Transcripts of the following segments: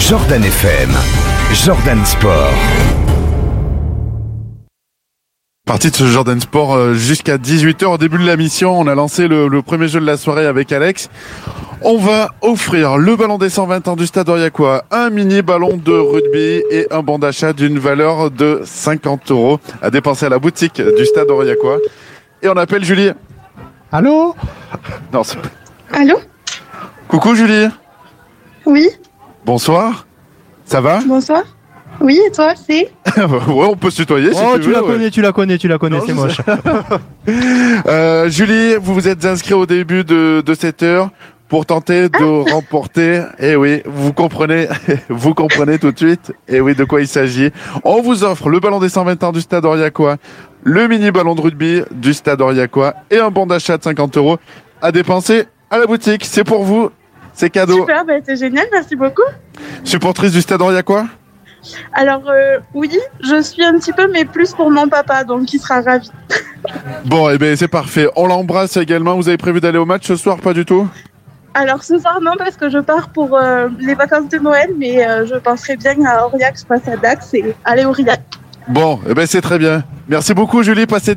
Jordan FM, Jordan Sport. Partie de ce Jordan Sport jusqu'à 18h. Au début de la mission, on a lancé le premier jeu de la soirée avec Alex. On va offrir le ballon des 120 ans du Stade Aurillacois, un mini ballon de rugby et un bon d'achat d'une valeur de 50 € à dépenser à la boutique du Stade Aurillacois. Et on appelle Julie. Allô ? Non, Allô ? Coucou Julie. Oui, Bonsoir. Ça va ? bonsoir. Oui, et toi, c'est ? Ouais, on peut se tutoyer si Oh, tu tu veux. la ouais. connais, tu la connais, Non, c'est je moche. Julie, vous vous êtes inscrit au début de cette heure pour tenter de remporter. Eh oui, vous comprenez tout de suite. Eh oui, de quoi il s'agit. On vous offre le ballon des 120 ans du Stade Aurillacois, le mini ballon de rugby du Stade Aurillacois et un bon d'achat de 50 € à dépenser à la boutique. C'est pour vous, c'est cadeau. Super, c'est génial, merci beaucoup. Supportrice du Stade Aurillacois ? Alors, oui, je suis un petit peu, mais plus pour mon papa, donc il sera ravi. Bon, eh ben c'est parfait. On l'embrasse également. Vous avez prévu d'aller au match ce soir ? Pas du tout ? Alors, ce soir, non, parce que je pars pour les vacances de Noël, mais je penserais bien à Aurillac, je passe à Dax et aller au Aurillac. Bon, eh ben c'est très bien. Merci beaucoup Julie, passez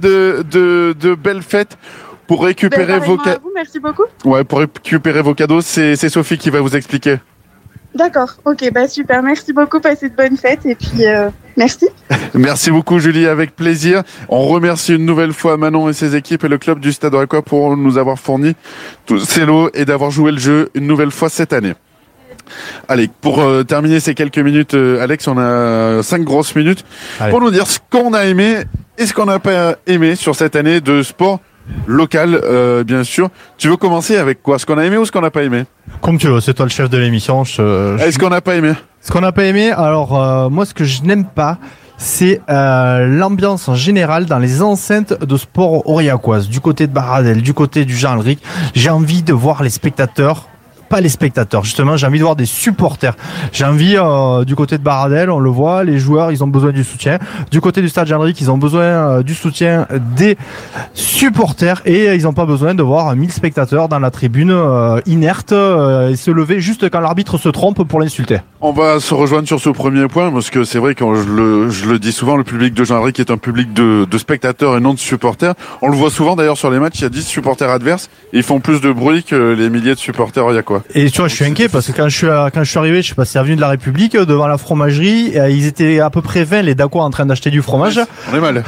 de belles fêtes. Pour récupérer vos à vous, merci beaucoup. Ouais, pour récupérer vos cadeaux, c'est Sophie qui va vous expliquer. D'accord, ok, super, merci beaucoup, passez de bonnes fêtes, et puis merci. Merci beaucoup Julie, avec plaisir. On remercie une nouvelle fois Manon et ses équipes et le club du Stade Aurillacois pour nous avoir fourni tous ces lots et d'avoir joué le jeu une nouvelle fois cette année. Allez, pour terminer ces quelques minutes, Alex, on a 5 grosses minutes pour nous dire ce qu'on a aimé et ce qu'on n'a pas aimé sur cette année de sport local, bien sûr. Tu veux commencer avec quoi ? Ce qu'on a aimé ou ce qu'on n'a pas aimé ? Comme tu veux, c'est toi le chef de l'émission. Est-ce qu'on n'a pas aimé ? Ce qu'on n'a pas aimé, alors moi ce que je n'aime pas, c'est l'ambiance en général dans les enceintes de sport aurillacoises, du côté de Baradel, du côté du Jean-Alric. J'ai envie de voir les spectateurs. Pas les spectateurs, justement, j'ai envie de voir des supporters. J'ai envie, du côté de Baradel, on le voit, les joueurs, ils ont besoin du soutien. Du côté du Stade Jean-Alric, ils ont besoin du soutien des supporters et ils n'ont pas besoin de voir 1000 spectateurs dans la tribune inerte et se lever juste quand l'arbitre se trompe pour l'insulter. On va se rejoindre sur ce premier point parce que c'est vrai que je le dis souvent, le public de Jean-Alric est un public de spectateurs et non de supporters. On le voit souvent d'ailleurs sur les matchs, il y a 10 supporters adverses et ils font plus de bruit que les milliers de supporters aurillacois. Et tu vois, je suis inquiet parce que quand je suis arrivé, je suis passé avenue de la République devant la fromagerie, ils étaient à peu près 20 les Dacois en train d'acheter du fromage. On est mal.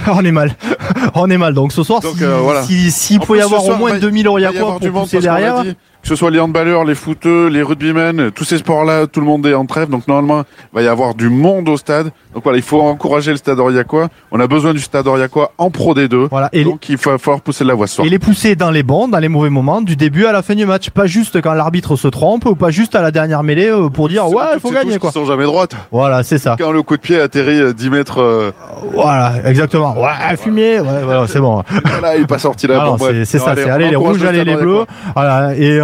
On est mal. Donc ce soir, voilà. S'il peut y avoir au moins 2000 Aurillacois pour pousser derrière. Que ce soit les handballeurs, les footeux, les rugbymen, tous ces sports-là, tout le monde est en trêve. Donc normalement, il va y avoir du monde au stade. Donc voilà, il faut encourager le Stade Aurillacois. On a besoin du Stade Aurillacois en Pro D2. Voilà. Et donc il va falloir pousser de la voix ce soir. Et les pousser dans les bons, dans les mauvais moments, du début à la fin du match. Pas juste quand l'arbitre se trompe ou pas juste à la dernière mêlée pour dire ouais, il faut gagner quoi. Ils sont jamais droites. Voilà, c'est ça. Quand le coup de pied atterrit 10 mètres. Voilà, exactement. Ouais, fumier. Ouais, voilà, c'est bon. Voilà, il n'est pas sorti là. Bon, c'est ça. C'est allez les rouges, allez les bleus. Voilà. Et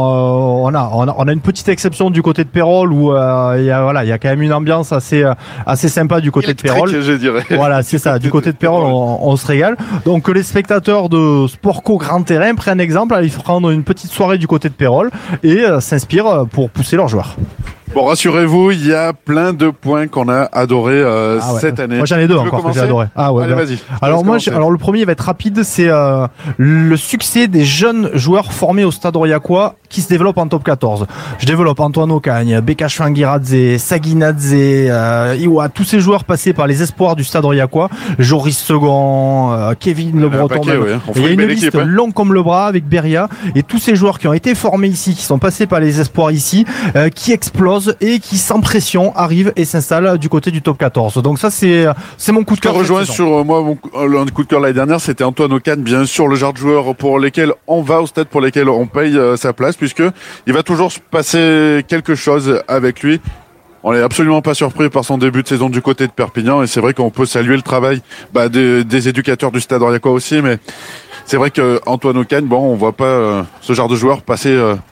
on a une petite exception du côté de Pérol où il y a quand même une ambiance assez sympa du côté de Pérol. Je dirais. Voilà, c'est ça. Du côté de Pérol, on se régale. Donc que les spectateurs de Sportco Grand Terrain prennent exemple, ils prennent une petite soirée du côté de Pérol et s'inspirent pour pousser leurs joueurs. Bon, rassurez-vous, il y a plein de points qu'on a adoré cette année. Moi j'en ai deux encore que j'ai adoré. Ah ouais. Allez, vas-y. Alors le premier va être rapide, c'est le succès des jeunes joueurs formés au Stade Aurillacois qui se développent en top 14. Je développe Antoine Ocagne, Beka Schwangiradze, Saginadze, Iwa, tous ces joueurs passés par les espoirs du Stade Aurillacois, Joris Second, Kevin Le Breton. Il y a une liste longue comme le bras avec Beria et tous ces joueurs qui ont été formés ici, qui sont passés par les espoirs ici, qui explosent et qui sans pression arrivent et s'installent du côté du top 14. Donc ça c'est mon coup de cœur. Je rejoins sur moi le coup de cœur l'année dernière, c'était Antoine Ocagne, bien sûr, le genre de joueur pour lesquels on va au stade, pour lesquels on paye sa place, puisque il va toujours se passer quelque chose avec lui. On n'est absolument pas surpris par son début de saison du côté de Perpignan et c'est vrai qu'on peut saluer le travail des éducateurs du Stade Aurillacois aussi, mais c'est vrai que Antoine Ocagne, on voit pas ce genre de joueur passer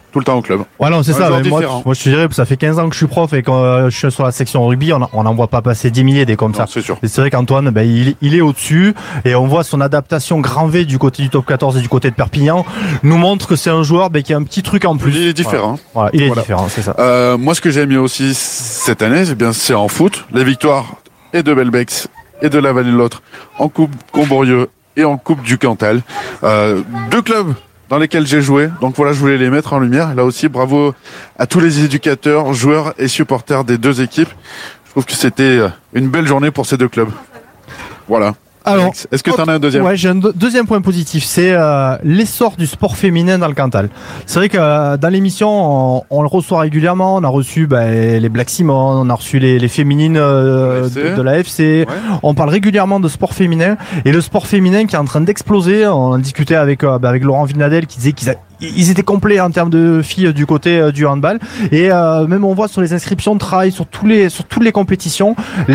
tout le temps au club. Ouais, non, c'est ça. joueur Mais moi, différent. je te dirais que ça fait 15 ans que je suis prof et quand je suis sur la section rugby, on n'en voit pas passer 10 milliers des comme Non, ça. c'est sûr. Et c'est vrai qu'Antoine, il est au-dessus et on voit son adaptation grand V du côté du top 14 et du côté de Perpignan nous montre que c'est un joueur qui a un petit truc en plus. Il est différent. Voilà, il est Voilà. différent, c'est ça. Moi, ce que j'ai aimé aussi cette année, c'est en foot, les victoires et de Belbex et de la Vallée de l'Autre en Coupe Comborieux et en Coupe du Cantal. 2 clubs dans lesquels j'ai joué. Donc voilà, je voulais les mettre en lumière. Là aussi, bravo à tous les éducateurs, joueurs et supporters des 2 équipes. Je trouve que c'était une belle journée pour ces 2 clubs. Voilà. Alors, Alex, est-ce que tu en as un deuxième? Ouais, j'ai un deuxième point positif, c'est l'essor du sport féminin dans le Cantal. C'est vrai que dans l'émission, on le reçoit régulièrement. On a reçu les Black Simon, on a reçu les féminines de la FC. Ouais. On parle régulièrement de sport féminin et le sport féminin qui est en train d'exploser. On en discutait avec Laurent Vinadel qui disait qu'ils étaient complets en termes de filles du côté du handball et même on voit sur les inscriptions de travail sur toutes les compétitions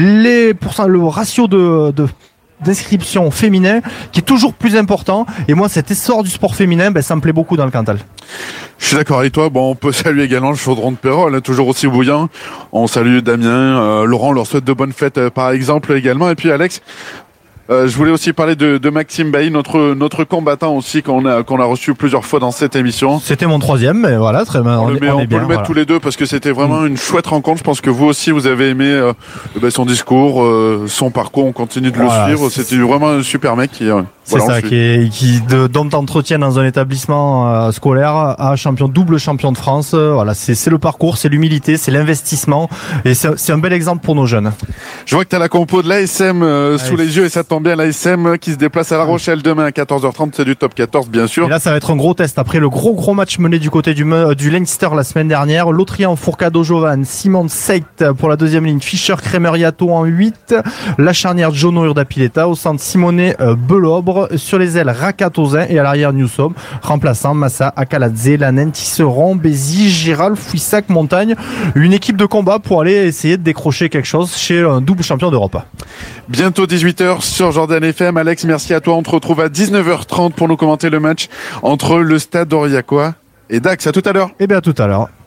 le ratio d'inscription féminin qui est toujours plus important et moi cet essor du sport féminin ça me plaît beaucoup dans le Cantal. Je suis d'accord avec toi. Bon, on peut saluer également le chaudron de Pérol, toujours aussi bouillant. On salue Damien, Laurent, leur souhaite de bonnes fêtes par exemple également. Et puis Alex, je voulais aussi parler de Maxime Bailly, notre combattant aussi qu'on a reçu plusieurs fois dans cette émission. C'était mon 3e, mais voilà, très bien. On peut bien, le mettre voilà. tous les deux parce que c'était vraiment une chouette rencontre. Je pense que vous aussi vous avez aimé son discours, son parcours. On continue de le suivre. C'était vraiment un super mec qui. C'est ça, dont entretien dans un établissement scolaire à double champion de France. Voilà, c'est le parcours, c'est l'humilité, c'est l'investissement et c'est un bel exemple pour nos jeunes. Je vois que tu as la compo de l'ASM sous les yeux et ça tombe bien, l'ASM qui se déplace à La Rochelle demain à 14h30, c'est du top 14 bien sûr. Et là ça va être un gros test après le gros match mené du côté du Leinster la semaine dernière. L'Autrian Fourcado Jovan, Simon Seit pour la deuxième ligne, Fischer Kremer Yato en 8, la charnière Jono Urdapileta au centre Simonet Belobre, sur les ailes Rakatozin et à l'arrière Newsom, remplaçant Massa Akaladze, Lanen, Tisseron, Bézi, Giral, Fouissac, Montagne. Une équipe de combat pour aller essayer de décrocher quelque chose chez un double champion d'Europe. Bientôt 18h sur Jordan FM. Alex, merci à toi. On te retrouve à 19h30 pour nous commenter le match entre le Stade Aurillacois et Dax. À tout à l'heure. Et bien à tout à l'heure.